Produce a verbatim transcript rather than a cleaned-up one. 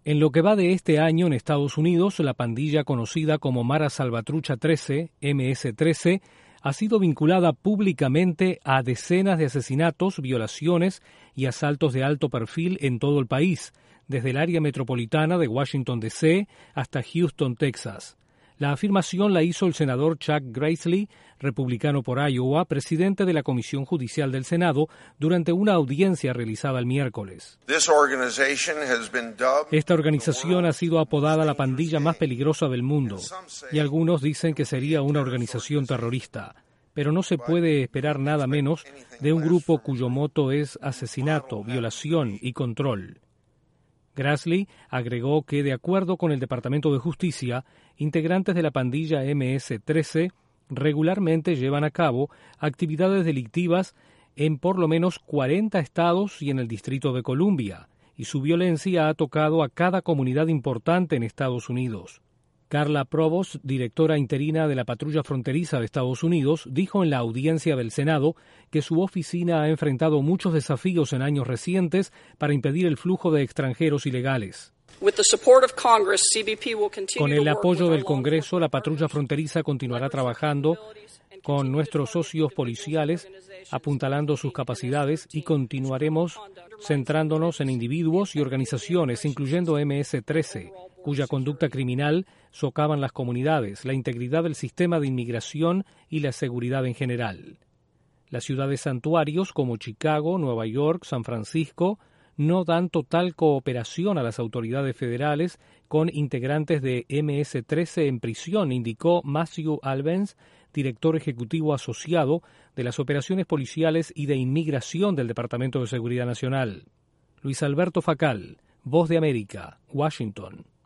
En lo que va de este año en Estados Unidos, la pandilla conocida como Mara Salvatrucha trece, eme ese trece, ha sido vinculada públicamente a decenas de asesinatos, violaciones y asaltos de alto perfil en todo el país, desde el área metropolitana de Washington, D C hasta Houston, Texas. La afirmación la hizo el senador Chuck Grassley, republicano por Iowa, presidente de la Comisión Judicial del Senado, durante una audiencia realizada el miércoles. Esta organización ha sido apodada la pandilla más peligrosa del mundo, y algunos dicen que sería una organización terrorista. Pero no se puede esperar nada menos de un grupo cuyo moto es asesinato, violación y control. Grassley agregó que, de acuerdo con el Departamento de Justicia, integrantes de la pandilla eme ese trece regularmente llevan a cabo actividades delictivas en por lo menos cuarenta estados y en el Distrito de Columbia, y su violencia ha tocado a cada comunidad importante en Estados Unidos. Carla Provost, directora interina de la Patrulla Fronteriza de Estados Unidos, dijo en la audiencia del Senado que su oficina ha enfrentado muchos desafíos en años recientes para impedir el flujo de extranjeros ilegales. Con el apoyo del Congreso, la Patrulla Fronteriza continuará trabajando con nuestros socios policiales, apuntalando sus capacidades, y continuaremos centrándonos en individuos y organizaciones, incluyendo eme ese trece, cuya conducta criminal socavan las comunidades, la integridad del sistema de inmigración y la seguridad en general. Las ciudades santuarios como Chicago, Nueva York, San Francisco no dan total cooperación a las autoridades federales con integrantes de eme ese trece en prisión, indicó Matthew Albence, director ejecutivo asociado de las operaciones policiales y de inmigración del Departamento de Seguridad Nacional. Luis Alberto Facal, Voz de América, Washington.